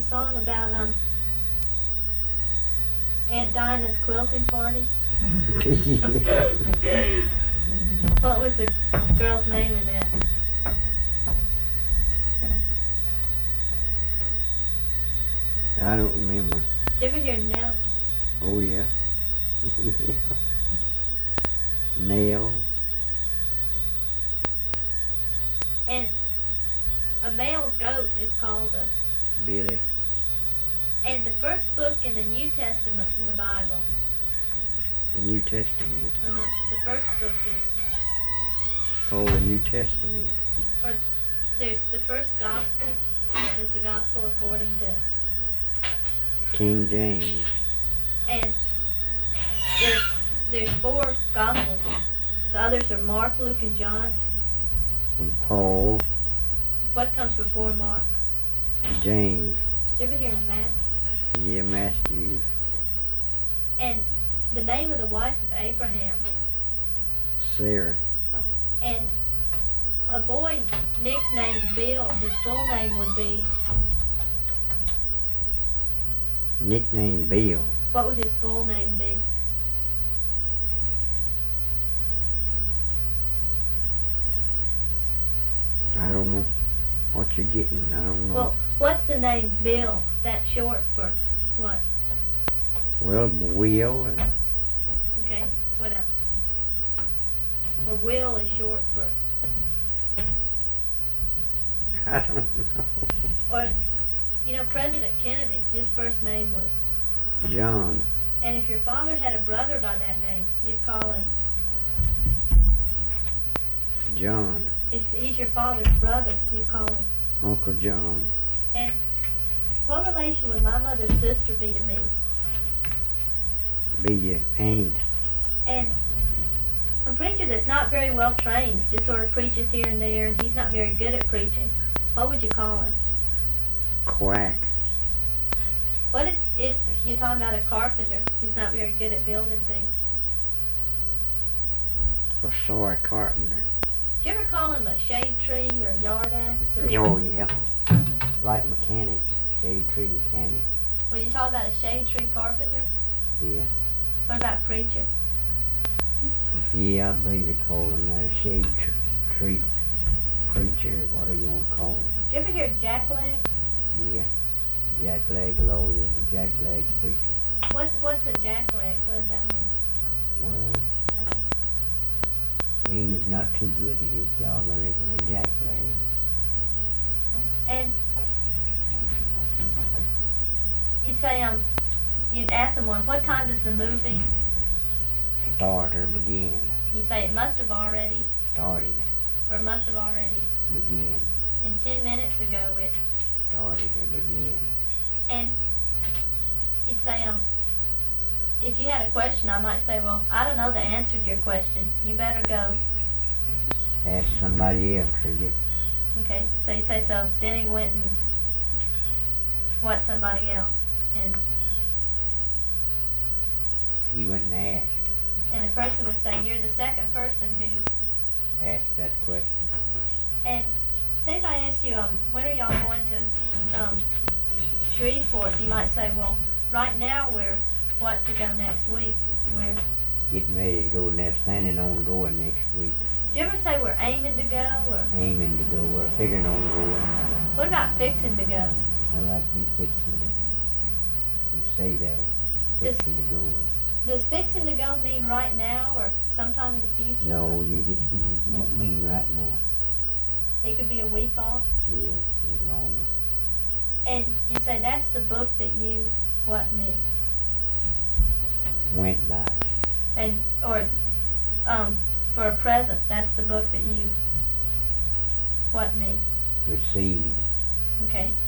the song about Aunt Dinah's quilting party? What was the girl's name in that? I don't remember. Did you ever hear Nell? Oh, yeah. Nell. And a male goat is called a... Billy. And the first book in the New Testament in the Bible, The New Testament. the first book is, Called the New Testament. there's the first gospel, is the gospel according to, King James. and there's 4 gospels. The others are Mark, Luke, and John. And Paul. What comes before Mark? James. Did you ever hear Matt? Yeah, Matthew. And the name of the wife of Abraham. Sarah. And a boy nicknamed Bill, his full name would be, Nickname Bill. what would his full name be? I don't know what you're getting. I don't know. Well, what's the name Bill? That's short for what? Well, Will. And Okay, what else? Or Will is short for, I don't know. or, President Kennedy, his first name was, John. and if your father had a brother by that name, you'd call him, John. if he's your father's brother, you'd call him. Uncle John. And what relation would my mother's sister be to me? Be your aunt. And a preacher that's not very well trained, just sort of preaches here and there, and he's not very good at preaching, what would you call him? Quack. What if you're talking about a carpenter who's not very good at building things? A sorry carpenter. Do you ever call him a shade tree or yard axe? Or, Oh, yeah. Like mechanics. Shade tree mechanics. would you talk about a shade tree carpenter? Yeah. What about preacher? Yeah, I believe they call him that. A shade tree preacher. What do you want to call him? Do you ever hear jackleg? Yeah. Jackleg lawyer. Jackleg preacher. What's a jackleg? What does that mean? Well, mean he's not too good at his job, I reckon. A jackleg. And you'd say, you'd ask someone, what time does the movie? Start or begin. You say it must have already, Started. or it must have already. Begin. And 10 minutes ago it, Started or begin. and you'd say, if you had a question, I might say, well, I don't know the answer to your question. You better go. Ask somebody else or get Okay, so you say, so then he went and what somebody else. And he went and asked. and the person would say, you're the second person who's, Asked that question. and say if I ask you, when are y'all going to Shreveport? You might say, well, right now we're what to go next week. We're Getting ready to go and they're planning on going next week. do you ever say we're aiming to go, or Aiming to go or figuring on going. what about fixing to go? I like to be fixing to. You say that. Does- Fixing to go. Does fixing to go mean right now or sometime in the future? No, you just don't mean right now. It could be a week off. Yes, a little longer. And you say that's the book that you what me? Went by. And or for a present, that's the book that you what me? Received. Okay.